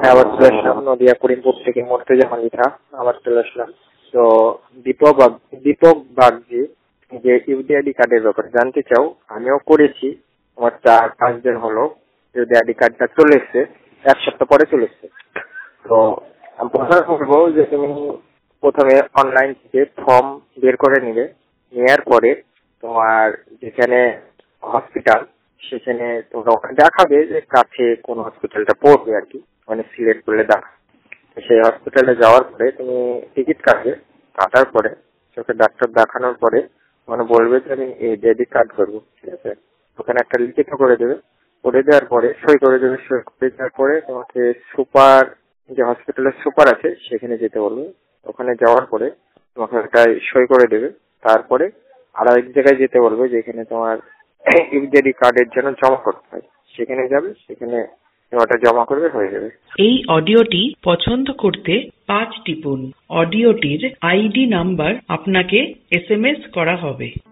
আবার চলে আসলাম নদিয়া করিমপুর থেকে মোর্তেজা মালিথা, আবার চলে আসলাম। তো দীপক বাগজি যে ইউডিআইডি কার্ডের ব্যাপারে জানতে চাও, আমিও করেছি। আমার 4-5 দিন হলো ইউডিআইডি কার্ডটা চলে এসছে, 1 সপ্তাহ পরে চলে এসছে। তো আমি প্রথমে বলবো যে তুমি প্রথমে অনলাইন থেকে ফর্ম বের করে নিবে। নেওয়ার পরে তোমার যেখানে হসপিটাল, সেখানে তোমরা ওখানে দেখাবে যে কাছে কোন হসপিটালটা পড়বে আর কি, মানে সিলেক্ট করলে দেখা। সেই হসপিটালে যাওয়ার পরে তুমি টিকিট কাটবে। কাটার পরে চোখে ডাক্তার দেখানোর পরে মানে বলবে যে আমি এই ডেবিট কার্ড করবো, ঠিক আছে। ওখানে একটা লিখিত করে দেবে, করে দেওয়ার পরে সই করে দেবে। সই করে দেওয়ার পরে তোমাকে সুপার, যে হসপিটালের সুপার আছে সেখানে যেতে বলবে। ওখানে যাওয়ার পরে তোমাকে একটা সই করে দেবে। তারপরে আর এক জায়গায় যেতে বলবে যেখানে তোমার ইউডিআইডি কার্ডের জন্য জমা করতে হয়, সেখানে যাবে। সেখানে ওটা জমা করবে, হয়ে যাবে। এই অডিওটি পছন্দ করতে 5 টিপুন। অডিওটির আইডি নাম্বার আপনাকে SMS করা হবে।